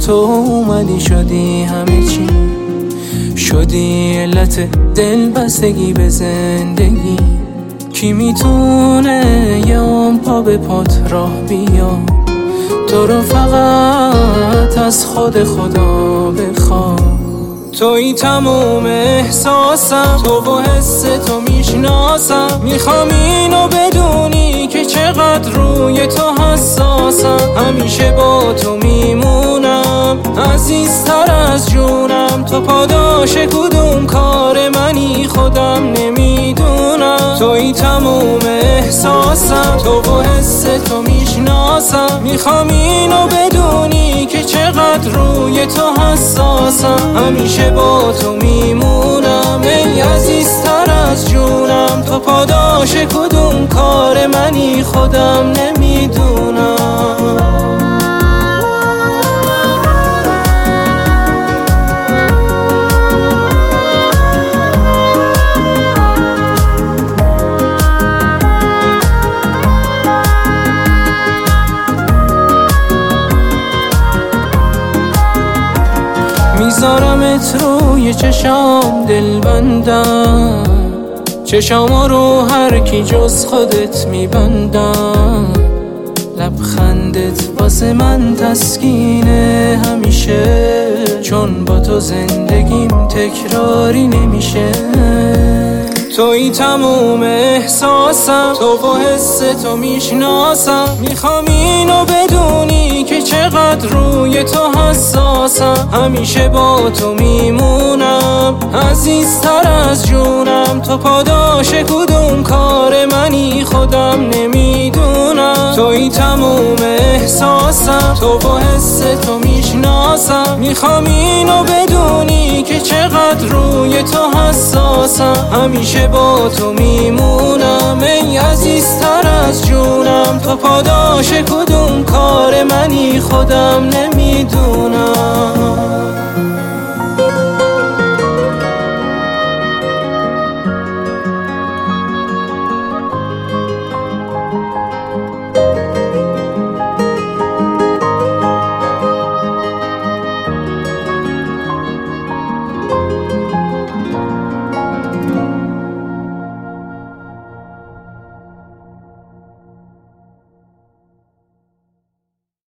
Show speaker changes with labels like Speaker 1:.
Speaker 1: تو اومدی شدی همه چی، شدی علت دل بستگی به زندگی. کی میتونه یه پا به پات راه بیا، تو رو فقط از خود خدا بخواه. توی تموم احساسم، تو و حس تو میشناسم. میخوام اینو بدونی که چقدر روی تو حساسم. همیشه با تو میمونم، عزیزتر از جونم. تو پاداش کدوم کار منی خودم نمیدونم. توی تموم احساسم، تو و حس تو میشناسم. میخوام اینو بدونی که چقدر روی تو حساسم. همیشه با تو میمونم ای عزیزتر از جونم. تو پاداش کدوم کار منی خودم نمیدونم. میذارمت روی چشام دل بندم، چشامو رو هر کی جز خودت میبندم. لبخندت واسه من تسکینه همیشه، چون با تو زندگیم تکراری نمیشه. توی تموم احساسم، تو و حس تو میشناسم. میخوام اینو بدونی که چقدر روی تو حساسم. همیشه با تو میمونم، عزیزتر از جونم. تو پاداش کدوم کار منی خودم نمیدونم. توی تموم احساسم، تو و حس تو میشناسم. میخوام اینو بدونی که چقدر روی تو حساسم. همیشه با تو میمونم ای عزیزتر از جونم. تو پاداش کدوم کار منی خودم نمیدونم.